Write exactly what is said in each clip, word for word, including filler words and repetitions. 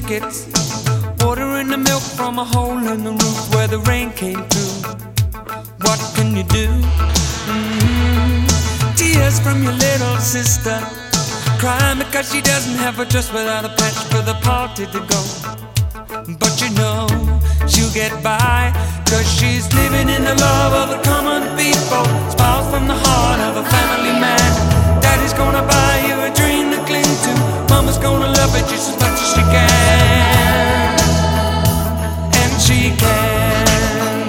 tickets, watering the milk from a hole in the roof where the rain came through. What can you do? Mm-hmm. Tears from your little sister, crying because she doesn't have a dress without a patch for the party to go. But you know she'll get by, cause she's living in the love of the common people. Smiles from the heart of a family man. Daddy's gonna buy you a dream to cling to. Mama's gonna love it just as much as she can. And she can.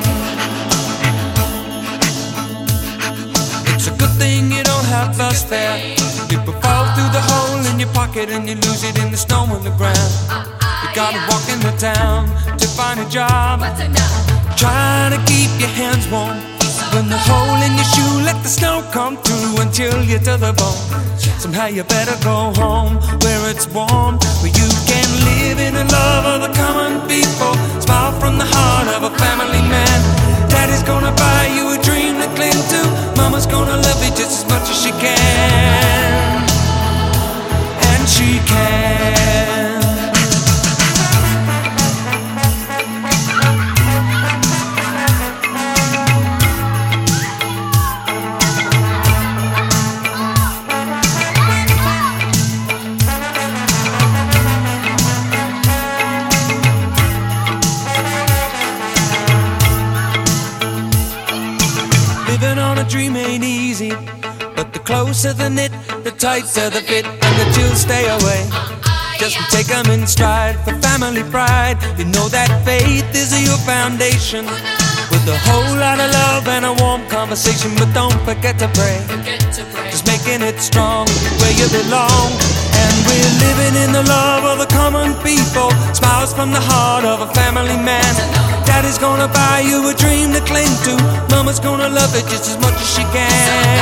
It's a good thing you don't have bus fare. People fall through the hole in your pocket and you lose it in the snow on the ground. You gotta walk into town to find a job, trying to keep your hands warm. When the hole in your shoe, let the snow come through and chill you to the bone. Somehow you better go home where it's warm, where you can live in the love of the common people. Smile from the heart of a family man. Daddy's gonna buy you a dream to cling to. Mama's gonna love you just as much as she can. And she can. Living on a dream ain't easy, but the closer the knit, the tighter the fit, and the chills stay away. Just take them in stride for family pride. You know that faith is your foundation, with a whole lot of love and a warm conversation. But don't forget to pray, just making it strong where you belong. And we're living in the love of the common people. Smiles from the heart of a family man. Daddy's gonna buy you a dream to cling to. Mama's gonna love it just as much as she can.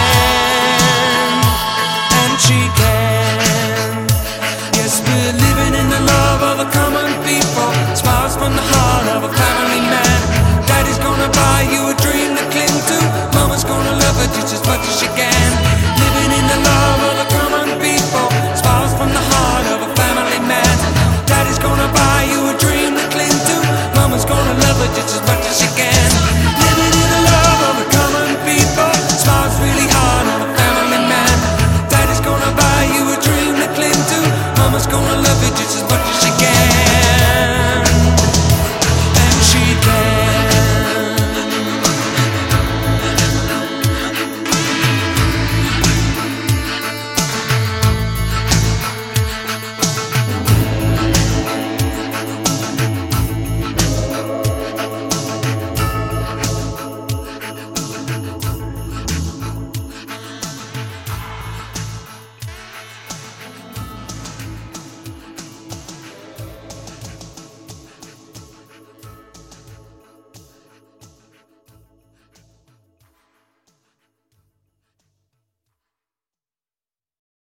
And she can. Yes, we're living in the love of